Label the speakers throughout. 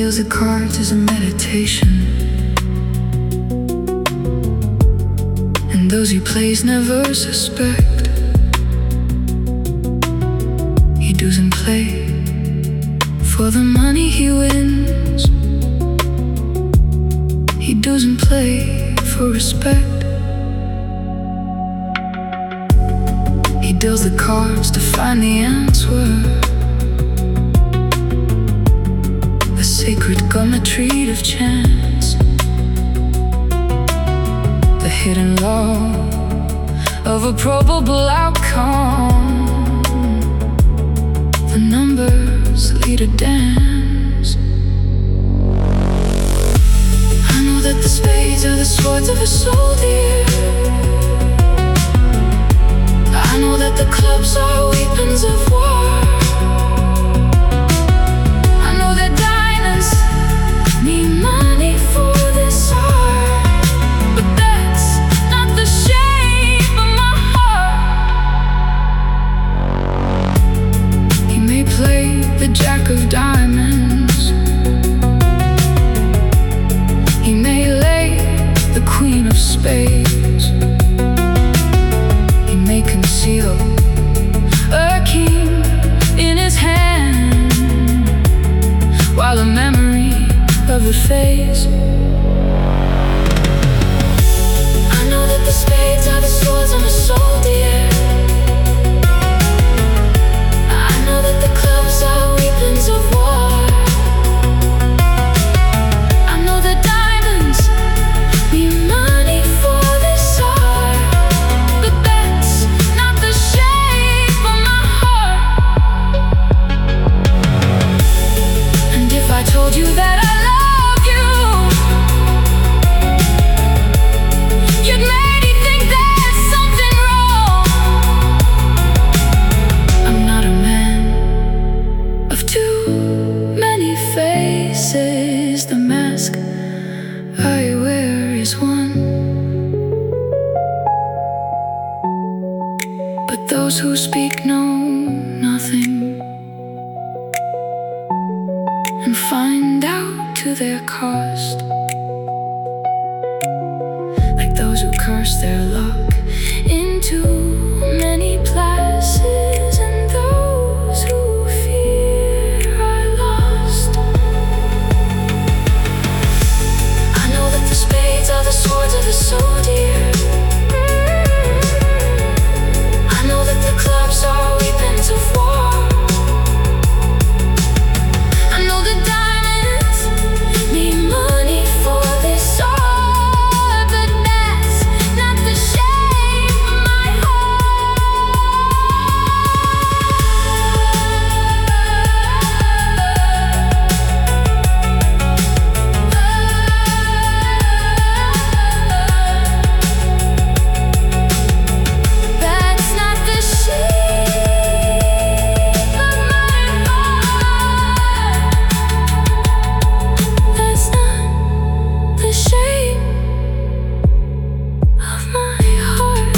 Speaker 1: deals the cards as a meditation, and those he plays never suspect. He doesn't play for the money he wins. He doesn't play for respect. He deals the cards to find the answer, the sacred geometry of chance, the hidden law of a probable outcome. The numbers lead a dance. I know that the spades are the swords of a soldier. I know that the clubs are weapons of war. I know that diamonds need money for this art, but that's not the shape of my heart. He may play the jack of diamonds, he may lay the queen of spades, he may conceal a king in his hand, while the memory of it fades. I know that the spades are the swords of a soldier. I know that the clubs are weapons of war. I know that diamonds need money for this art, but that's not the shape of my heart. And if I told you that I love you, you'd maybe think there's something wrong. I'm not a man of too many faces. The mask I wear is one, but those who speak know nothing and find out to their cost, like those who curse their luck into many places, and those who fear are lost. I know that the spades are the swords of a soldier. I know that the clubs are weapons of war. I know that diamonds need money for this art, but that's not the shape of my That's not the shape of my heart. That's not the shape of my heart.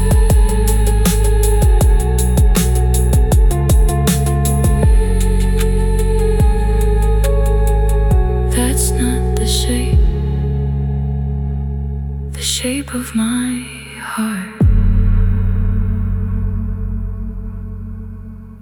Speaker 1: That's not the shape of my heart.